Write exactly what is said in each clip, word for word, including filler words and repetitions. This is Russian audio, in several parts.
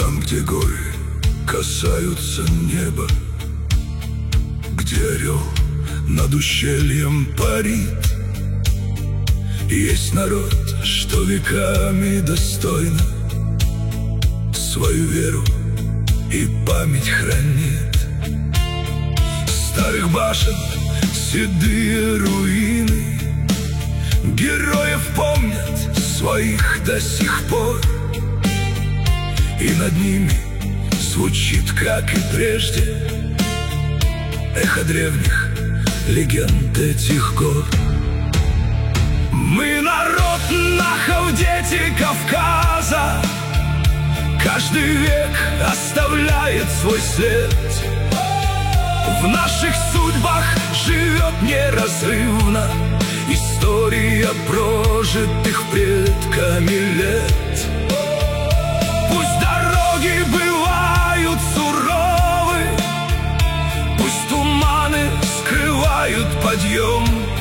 Там, где горы касаются неба, где орел над ущельем парит, есть народ, что веками достойно свою веру и память хранит. Старых башен седые руины, героев помнят своих до сих пор, и над ними звучит, как и прежде, эхо древних легенд этих гор. Мы народ нахов, дети Кавказа, каждый век оставляет свой след. В наших судьбах живет неразрывно история прожитых предками лет. Пусть дороги бывают суровы, пусть туманы скрывают подъем,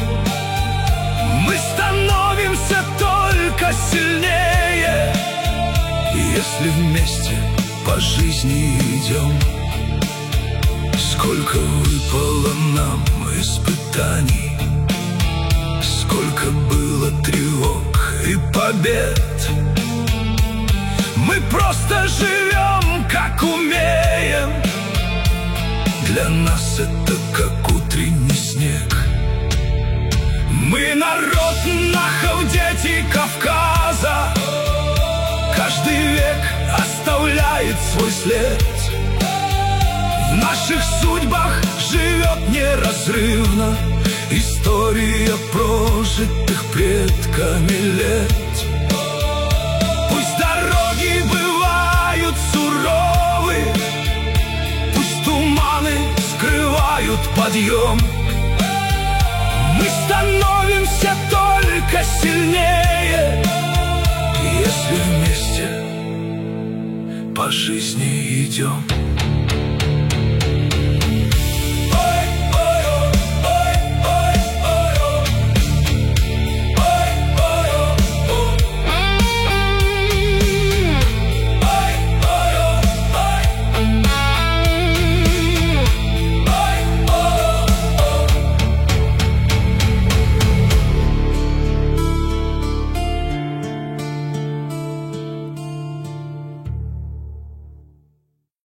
мы становимся только сильнее, если вместе по жизни идем. Сколько выпало нам испытаний, сколько было тревог и побед. Мы просто живем, как умеем, для нас это как утренний снег. Мы народ нахов, дети Кавказа, каждый век оставляет свой след. В наших судьбах живет неразрывно история прожитых предками лет. Пусть дороги бывают суровы, пусть туманы скрывают подъем, мы становимся только сильнее, если вместе по жизни идем.